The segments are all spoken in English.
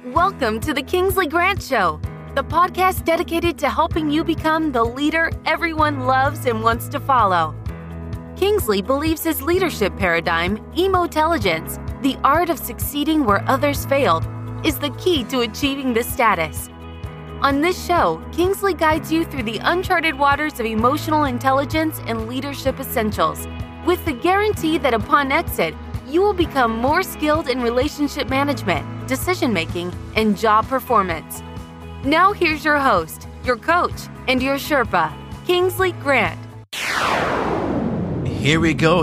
Welcome to the Kingsley Grant Show, the podcast dedicated to helping you become the leader everyone loves and wants to follow. Kingsley believes his leadership paradigm, emotelligence, the art of succeeding where others failed, is the key to achieving this status. On this show, Kingsley guides you through the uncharted waters of emotional intelligence and leadership essentials, with the guarantee that upon exit, you will become more skilled in relationship management, decision-making, and job performance. Now here's your host, your coach, and your Sherpa, Kingsley Grant. Here we go.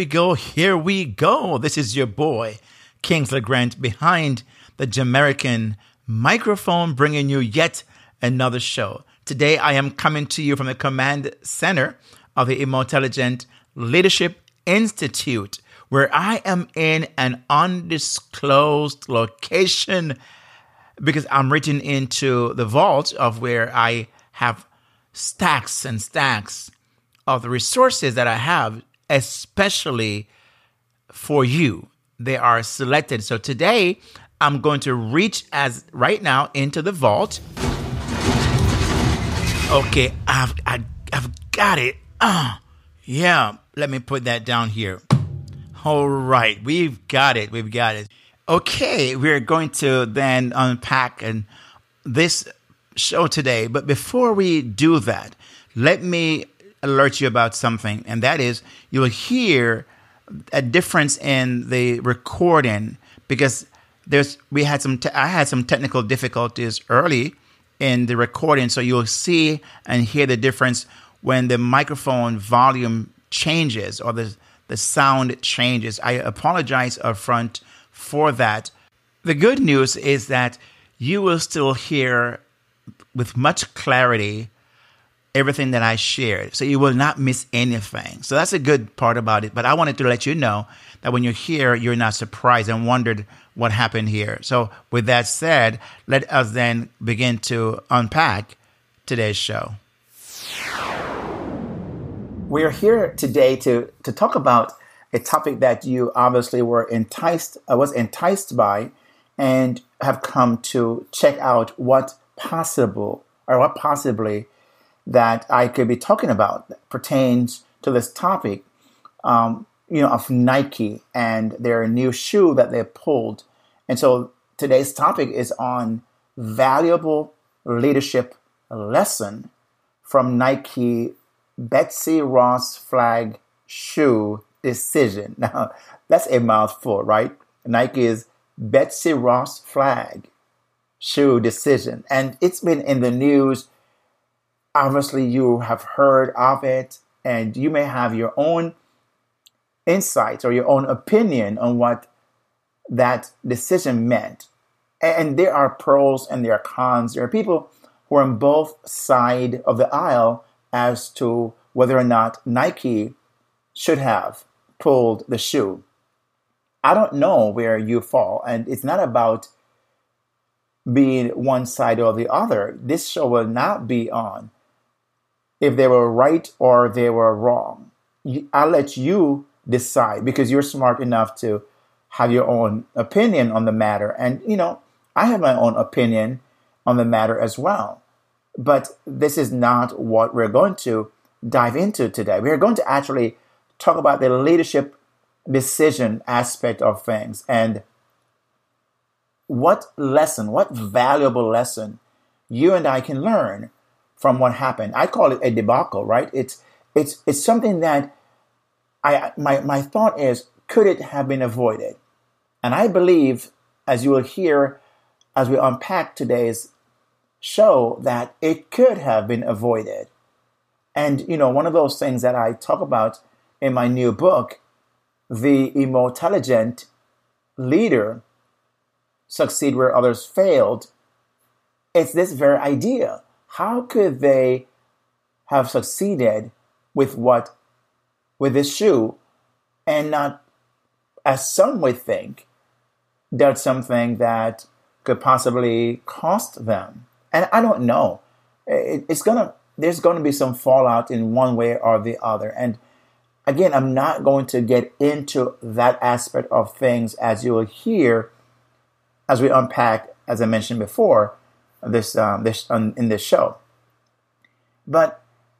This is your boy, Kingsley Grant, behind the Jamaican microphone, bringing you yet another show. Today, I am coming to you from the command center of the Emotelligent Leadership Institute, where I am in an undisclosed location because I'm reaching into the vault of where I have stacks and stacks of the resources that I have, especially for you. They are selected. So today, I'm going to reach right now into the vault. Okay, I've got it. Yeah, let me put that down here. All right, we've got it. Okay, we're going to then unpack this show today. But before we do that, let me alert you about something, and that is you will hear a difference in the recording because I had some technical difficulties early in the recording, so you'll see and hear the difference when the microphone volume changes or the sound changes. I apologize upfront for that. The good news is that you will still hear with much clarity everything that I shared. So you will not miss anything. So that's a good part about it. But I wanted to let you know that when you're here, you're not surprised and wondered what happened here. So with that said, let us then begin to unpack today's show. We're here today to talk about a topic that you obviously was enticed by and have come to check out what possibly that I could be talking about that pertains to this topic, of Nike and their new shoe that they pulled. And so today's topic is on valuable leadership lesson from Nike Betsy Ross flag shoe decision. Now, that's a mouthful, right? Nike's Betsy Ross flag shoe decision. And it's been in the news. Obviously, you have heard of it, and you may have your own insights or your own opinion on what that decision meant. And there are pros and there are cons. There are people who are on both sides of the aisle as to whether or not Nike should have pulled the shoe. I don't know where you fall, and it's not about being one side or the other. This show will not be on if they were right or they were wrong. I'll let you decide because you're smart enough to have your own opinion on the matter. And, I have my own opinion on the matter as well. But this is not what we're going to dive into today. We're going to actually talk about the leadership decision aspect of things and what valuable lesson you and I can learn from what happened. I call it a debacle, right? It's something that my thought is, could it have been avoided? And I believe, as you will hear as we unpack today's show, that it could have been avoided. And, one of those things that I talk about in my new book, The Emotelligent Leader Succeed Where Others Failed, it's this very idea. How could they have succeeded with this shoe and not, as some would think, done something that could possibly cost them? And I don't know. There's going to be some fallout in one way or the other. And again, I'm not going to get into that aspect of things, as you will hear as we unpack as I mentioned before, in this show. But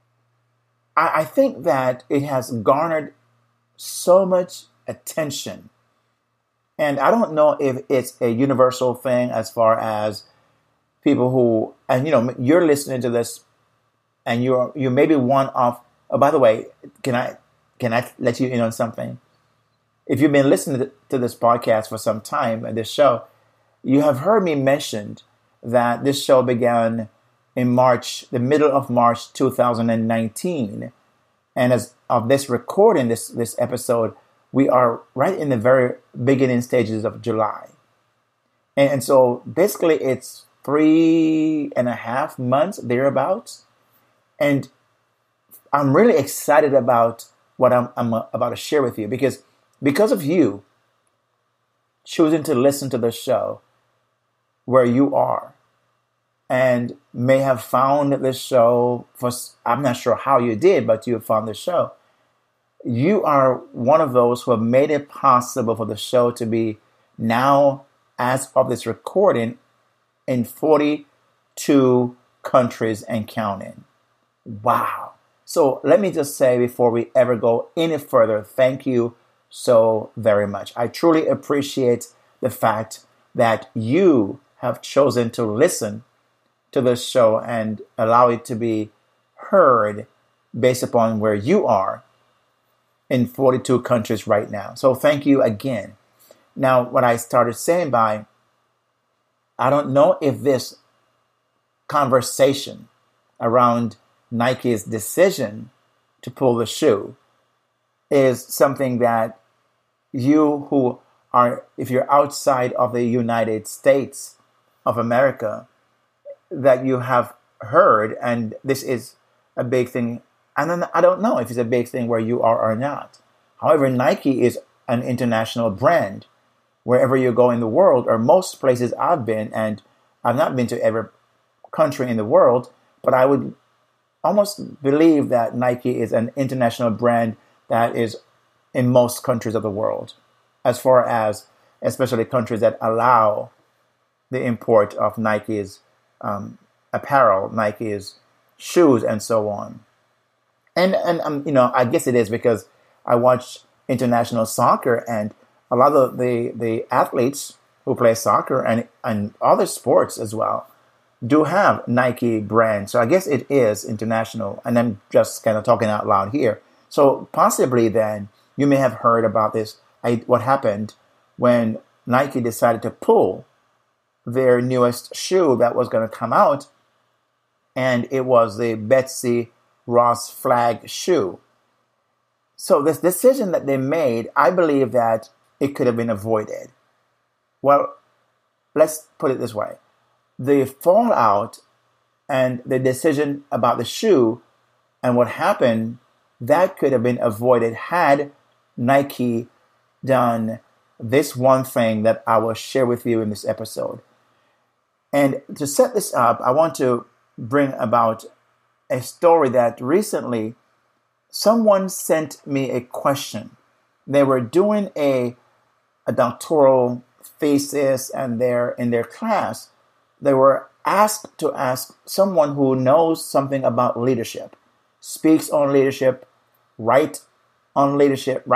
I think that it has garnered so much attention. And I don't know if it's a universal thing as far as people who, and you're listening to this, and you may be one of. Oh, by the way, can I let you in on something? If you've been listening to this podcast for some time and this show, you have heard me mention that this show began in March, the middle of March 2019. And as of this recording, this episode, we are right in the very beginning stages of July. And so basically it's 3.5 months, thereabouts. And I'm really excited about what I'm about to share with you because of you choosing to listen to the show where you are and may have found this show I'm not sure how you did, but you have found the show. You are one of those who have made it possible for the show to be now, as of this recording, in 42 countries and counting. Wow. So let me just say before we ever go any further, thank you so very much. I truly appreciate the fact that you have chosen to listen to this show and allow it to be heard based upon where you are in 42 countries right now. So thank you again. Now, what I started saying I don't know if this conversation around Nike's decision to pull the shoe is something that you who are, if you're outside of the United States of America, that you have heard, and this is a big thing. And then I don't know if it's a big thing where you are or not. However, Nike is an international brand. Wherever you go in the world, or most places I've been, and I've not been to every country in the world, but I would almost believe that Nike is an international brand that is in most countries of the world, as far as especially countries that allow the import of Nike's apparel, Nike's shoes, and so on. And I guess it is because I watch international soccer, and a lot of the athletes who play soccer and other sports as well do have Nike brand. So I guess it is international, and I'm just kind of talking out loud here. So possibly then you may have heard about this, what happened when Nike decided to pull their newest shoe that was going to come out, and it was the Betsy Ross flag shoe. So this decision that they made, I believe that it could have been avoided. Well, let's put it this way. The fallout and the decision about the shoe and what happened, that could have been avoided had Nike done this one thing that I will share with you in this episode. And to set this up, I want to bring about a story that recently someone sent me a question. They were doing a doctoral thesis, and in their class, they were asked to ask someone who knows something about leadership, speaks on leadership, writes on leadership,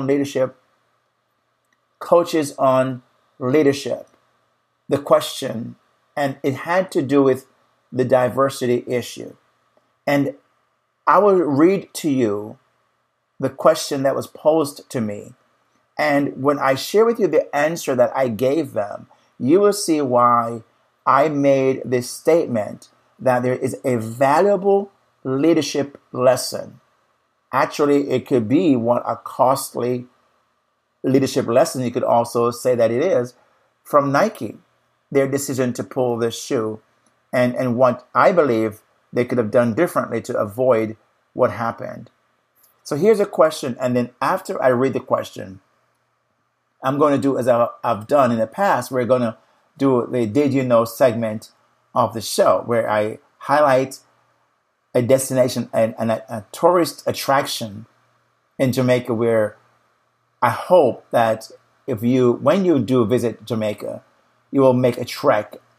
coaches on leadership, the question, and it had to do with the diversity issue. And I will read to you the question that was posed to me. And when I share with you the answer that I gave them, you will see why I made this statement that there is a valuable leadership lesson. Actually, it could be a costly leadership lesson. You could also say that it is from Nike, their decision to pull this shoe, and what I believe they could have done differently to avoid what happened. So here's a question, and then after I read the question, I'm going to do as I've done in the past. We're going to do the Did You Know segment of the show, where I highlight a destination and a tourist attraction in Jamaica, where I hope that when you do visit Jamaica, you will make a trek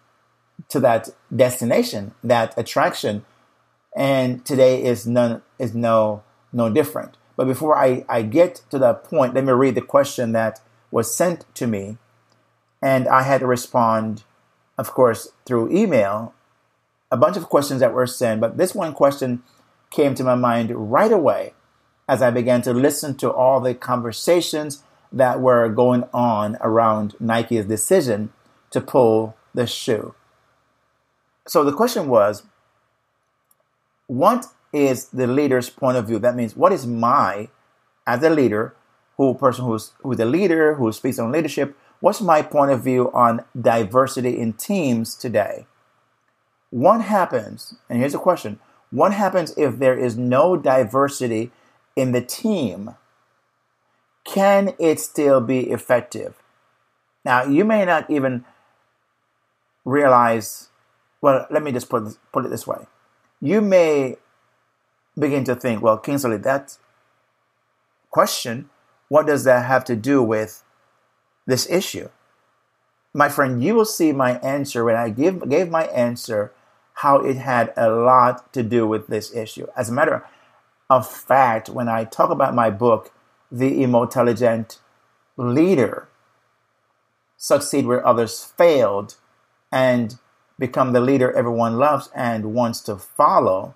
to that destination, that attraction. And today is no different. But before I get to that point, let me read the question that was sent to me. And I had to respond, of course, through email. A bunch of questions that were sent, but this one question came to my mind right away as I began to listen to all the conversations that were going on around Nike's decision to pull the shoe. So the question was, what is the leader's point of view? That means, what is as a leader, who's a leader, who speaks on leadership, what's my point of view on diversity in teams today? What happens, and here's a question, what happens if there is no diversity in the team? Can it still be effective? Now, you may not even realize, well, let me just put it this way. You may begin to think, well, Kingsley, that question, what does that have to do with this issue? My friend, you will see my answer when I gave my answer, how it had a lot to do with this issue. As a matter of fact, when I talk about my book, The Emotelligent Leader, Succeed Where Others Failed, and Become the Leader Everyone Loves and Wants to Follow,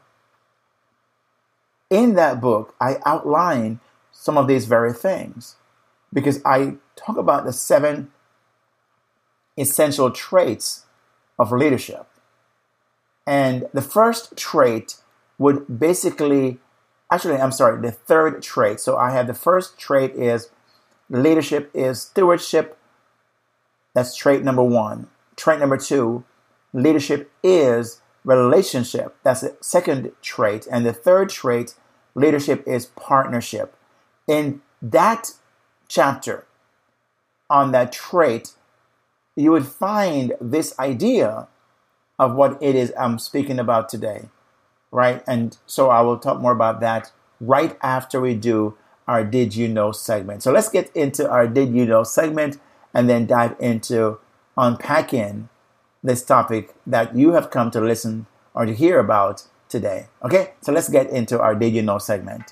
in that book, I outline some of these very things because I talk about the 7 essential traits of leadership. And the first trait would basically, the third trait. So I have the first trait is leadership is stewardship. That's trait number 1. Trait number 2, leadership is relationship. That's the second trait. And the third trait, leadership is partnership. In that chapter on that trait, you would find this idea of what it is I'm speaking about today, right? And so I will talk more about that right after we do our Did You Know segment. So let's get into our Did You Know segment and then dive into unpacking this topic that you have come to listen or to hear about today. Okay, so let's get into our Did You Know segment.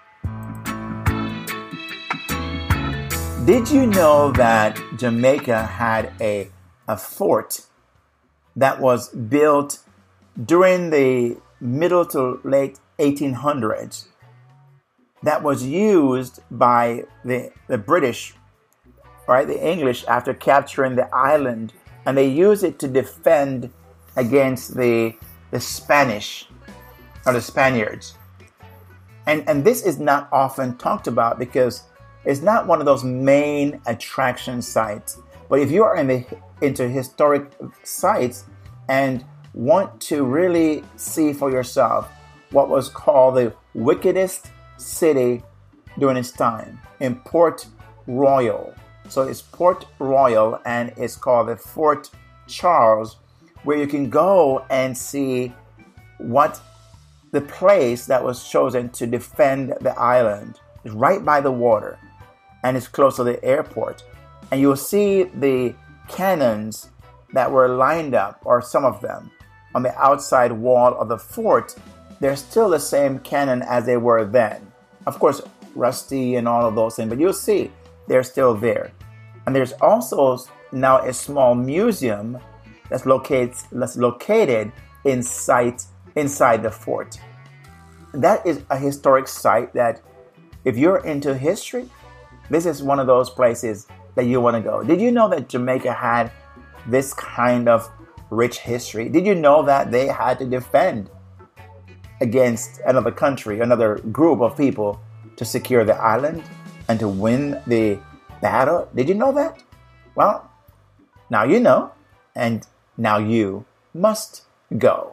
Did you know that Jamaica had a fort that was built during the middle to late 1800s that was used by the British, right, the English, after capturing the island, and they used it to defend against the Spanish or the Spaniards. And this is not often talked about because it's not one of those main attraction sites. But if you are into historic sites and want to really see for yourself what was called the wickedest city during its time in Port Royal. So it's Port Royal and it's called the Fort Charles, where you can go and see what the place that was chosen to defend the island is right by the water and it's close to the airport. And you'll see the cannons that were lined up, or some of them, on the outside wall of the fort. They're still the same cannon as they were then. Of course, rusty and all of those things, but you'll see they're still there. And there's also now a small museum that's located inside the fort. That is a historic site that, if you're into history, this is one of those places that you want to go. Did you know that Jamaica had this kind of rich history? Did you know that they had to defend against another country, another group of people, to secure the island and to win the battle? Did you know that? Well, now you know, and now you must go.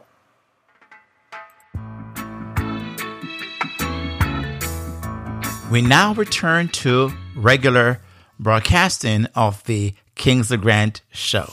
We now return to regular broadcasting of the Kingsley Grant Show.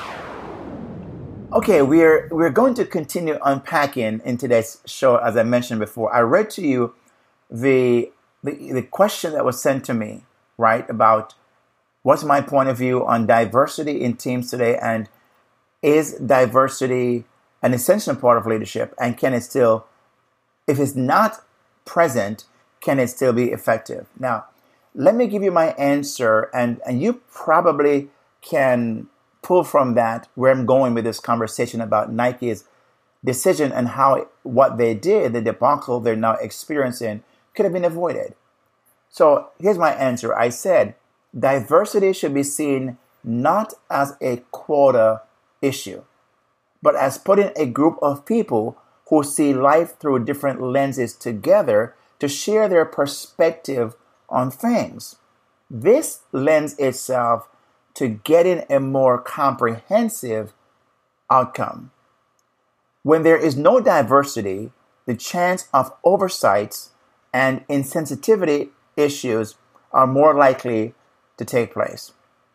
Okay, we're going to continue unpacking in today's show. As I mentioned before, I read to you the question that was sent to me, right, about what's my point of view on diversity in teams today. And Is diversity an essential part of leadership? And can it still, if it's not present, can it still be effective? Now, let me give you my answer, and you probably can pull from that where I'm going with this conversation about Nike's decision and how what they did, the debacle they're now experiencing, could have been avoided. So here's my answer. I said diversity should be seen not as a quota issue, but as putting a group of people who see life through different lenses together to share their perspective on things. This lends itself to getting a more comprehensive outcome. When there is no diversity, the chance of oversights and insensitivity issues are more likely to take place.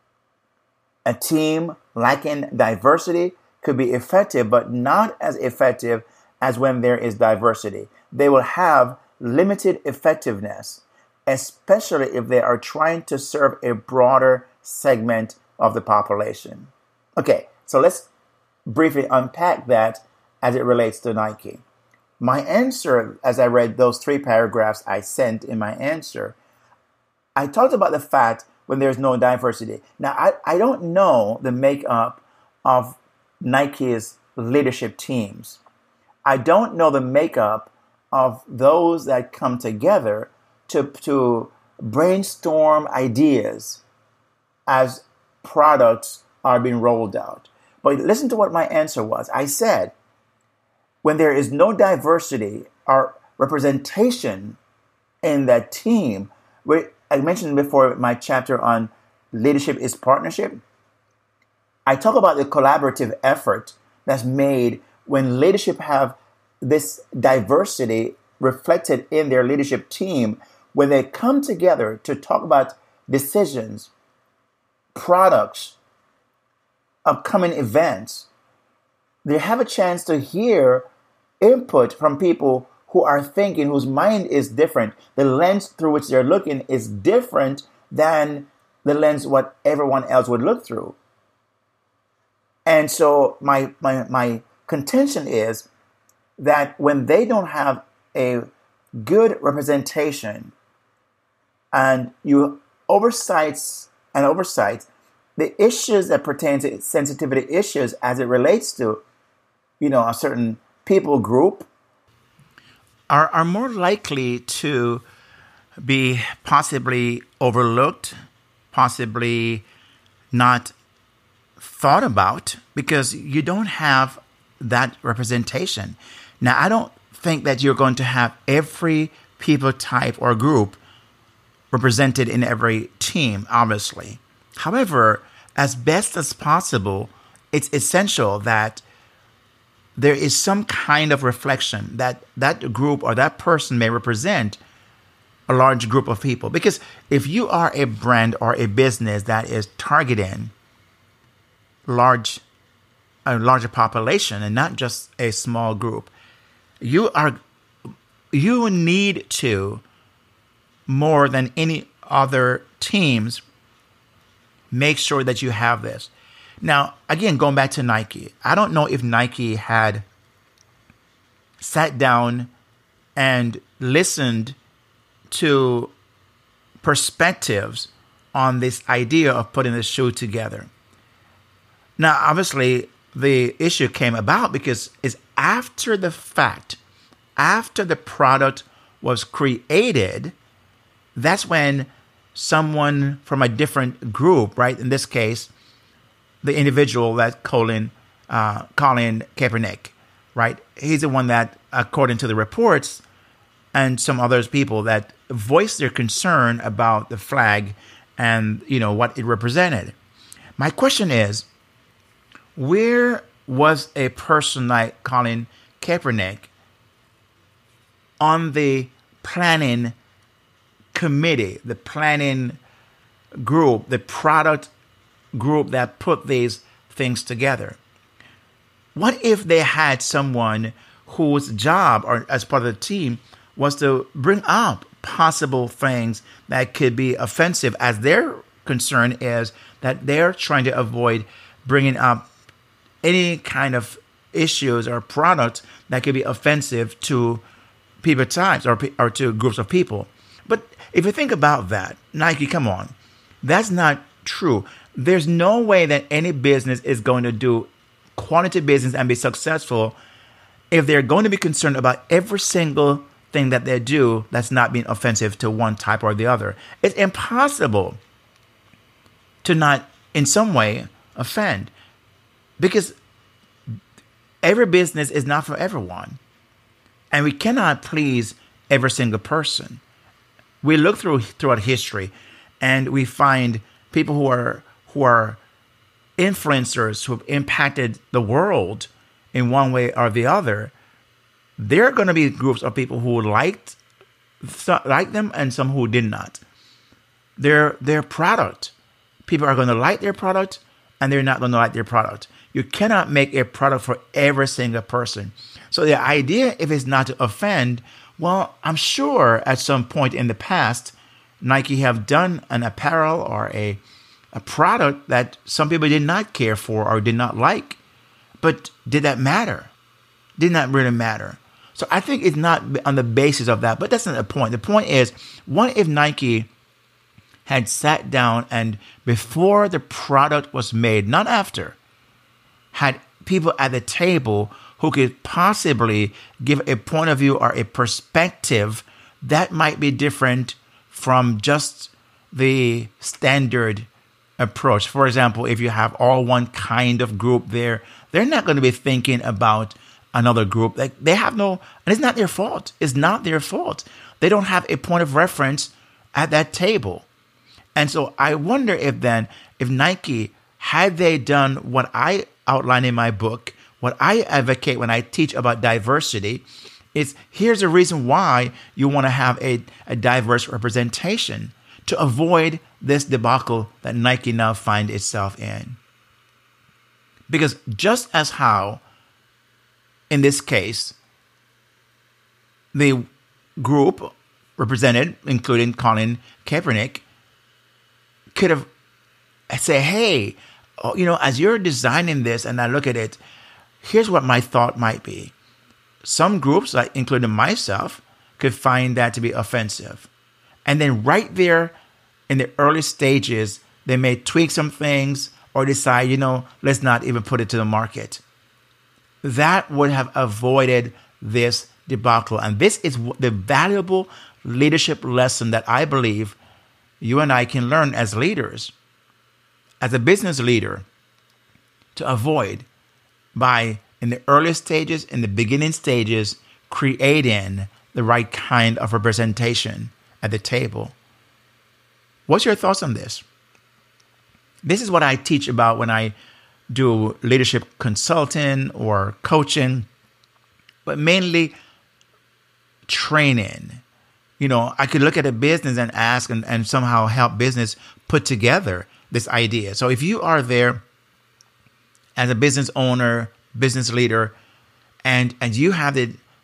A team lacking diversity could be effective, but not as effective as when there is diversity. They will have limited effectiveness, especially if they are trying to serve a broader segment of the population. Okay, so let's briefly unpack that as it relates to Nike. My answer, as I read those 3 paragraphs I sent in my answer, I talked about the fact when there's no diversity. Now, I don't know the makeup of Nike's leadership teams. I don't know the makeup of those that come together to brainstorm ideas as products are being rolled out. But listen to what my answer was. I said, when there is no diversity or representation in that team, I mentioned before my chapter on leadership is partnership. I talk about the collaborative effort that's made when leadership have this diversity reflected in their leadership team, when they come together to talk about decisions, products, upcoming events. They have a chance to hear input from people who are thinking, whose mind is different. The lens through which they're looking is different than the lens what everyone else would look through. And so my contention is that when they don't have a good representation and you oversight, the issues that pertain to sensitivity issues as it relates to, a certain people group are more likely to be possibly overlooked, possibly not thought about, because you don't have that representation. Now, I don't think that you're going to have every people type or group represented in every team, obviously. However, as best as possible, it's essential that there is some kind of reflection that that group or that person may represent a large group of people. Because if you are a brand or a business that is targeting a larger population and not just a small group, you need to, more than any other teams, make sure that you have this. Now, again, going back to Nike, I don't know if Nike had sat down and listened to perspectives on this idea of putting the shoe together. Now, obviously, the issue came about because it's after the fact, after the product was created, that's when someone from a different group, right? In this case, the individual that Colin Kaepernick, right? He's the one that, according to the reports, and some others people that voiced their concern about the flag and what it represented. My question is, where was a person like Colin Kaepernick on the planning committee, the planning group, the product group that put these things together? What if they had someone whose job, or as part of the team, was to bring up possible things that could be offensive, as their concern is that they're trying to avoid bringing up any kind of issues or product that could be offensive to people types or to groups of people. But if you think about that, Nike, come on, that's not true. There's no way that any business is going to do quality business and be successful if they're going to be concerned about every single thing that they do that's not being offensive to one type or the other. It's impossible to not, in some way, offend, because every business is not for everyone, and we cannot please every single person. We look throughout history, and we find people who are influencers who have impacted the world in one way or the other. There are going to be groups of people who liked them and some who did not. Their product, people are going to like their product, and they're not going to like their product. You cannot make a product for every single person. So the idea, if it's not to offend, well, I'm sure at some point in the past, Nike have done an apparel or a product that some people did not care for or did not like. But did that matter? Did not really matter. So I think it's not on the basis of that, but that's not the point. The point is, what if Nike had sat down and before the product was made, not after, had people at the table who could possibly give a point of view or a perspective that might be different from just the standard approach. For example, if you have all one kind of group there, they're not going to be thinking about another group. Like, they have no, and it's not their fault. It's not their fault. They don't have a point of reference at that table. And so I wonder if Nike, had they done what I outline in my book, what I advocate when I teach about diversity, is here's a reason why you want to have a diverse representation to avoid this debacle that Nike now finds itself in. Because just as how, in this case, the group represented, including Colin Kaepernick, could have said, hey, as you're designing this and I look at it, here's what my thought might be. Some groups, like including myself, could find that to be offensive. And then right there in the early stages, they may tweak some things or decide, let's not even put it to the market. That would have avoided this debacle. And this is the valuable leadership lesson that I believe you and I can learn as leaders, as a business leader, to avoid by, in the early stages, in the beginning stages, creating the right kind of representation at the table. What's your thoughts on this? This is what I teach about when I do leadership consulting or coaching, but mainly training. I could look at a business and ask and somehow help business put together this idea. So if you are there as a business owner, business leader, and you have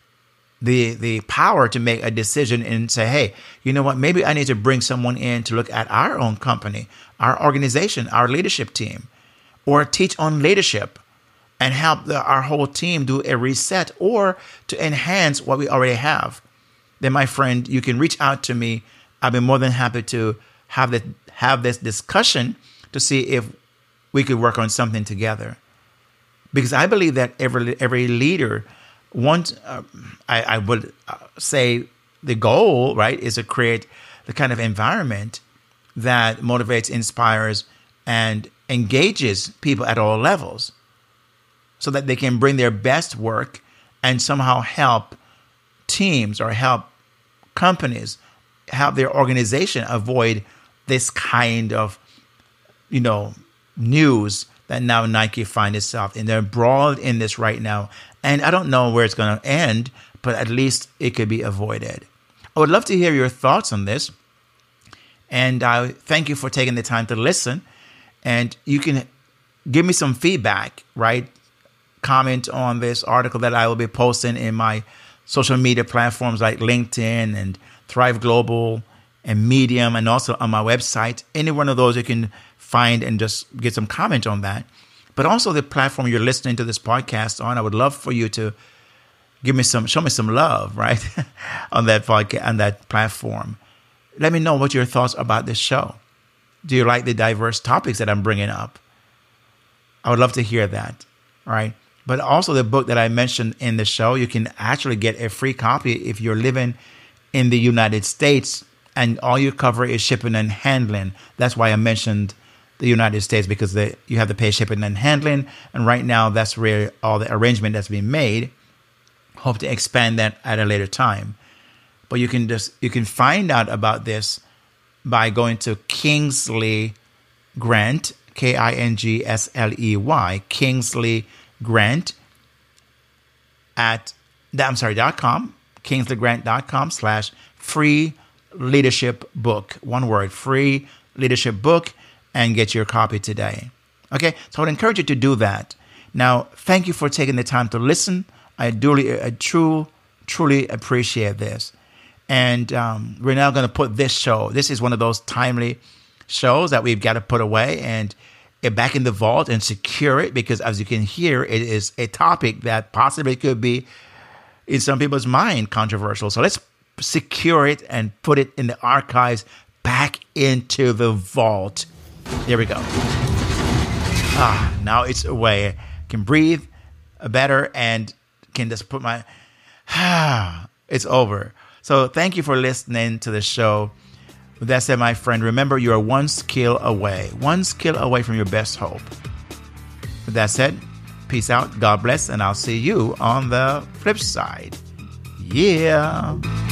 the power to make a decision and say, hey, you know what, maybe I need to bring someone in to look at our own company, our organization, our leadership team, or teach on leadership and help our whole team do a reset or to enhance what we already have. Then, my friend, you can reach out to me. I'll be more than happy to have this discussion to see if we could work on something together. Because I believe that every leader wants, I would say the goal, right, is to create the kind of environment that motivates, inspires, and engages people at all levels so that they can bring their best work and somehow help teams or help companies, help their organization avoid this kind of, news that now Nike finds itself in. They're embroiled in this right now. And I don't know where it's going to end, but at least it could be avoided. I would love to hear your thoughts on this. And I thank you for taking the time to listen. And you can give me some feedback, right? Comment on this article that I will be posting in my social media platforms like LinkedIn and Thrive Global and Medium, and also on my website. Any one of those you can find and just get some comment on that. but also the platform you're listening to this podcast on. I would love for you to show me some love, right? on that podcast, on that platform. Let me know what your thoughts about this show. Do you like the diverse topics that I'm bringing up? I would love to hear that, right? But also the book that I mentioned in the show, you can actually get a free copy if you're living in the United States and all you cover is shipping and handling. That's why I mentioned the United States, because you have to pay shipping and handling. And right now, that's where all the arrangement that's been made. Hope to expand that at a later time. But you can find out about this by going to Kingsley Grant, KINGSLEY, Kingsley Grant .com, KingsleyGrant.com/free leadership book. One word, free leadership book, and get your copy today. Okay, so I would encourage you to do that. Now, thank you for taking the time to listen. I truly appreciate this. And we're now going to put this show. This is one of those timely shows that we've got to put away and get back in the vault and secure it, because as you can hear, it is a topic that possibly could be, in some people's mind, controversial. So let's secure it and put it in the archives back into the vault. There we go. Now it's away. I can breathe better and can just put my... it's over. So thank you for listening to the show. With that said, my friend, remember you are one skill away from your best hope. With that said, peace out, God bless, and I'll see you on the flip side. Yeah.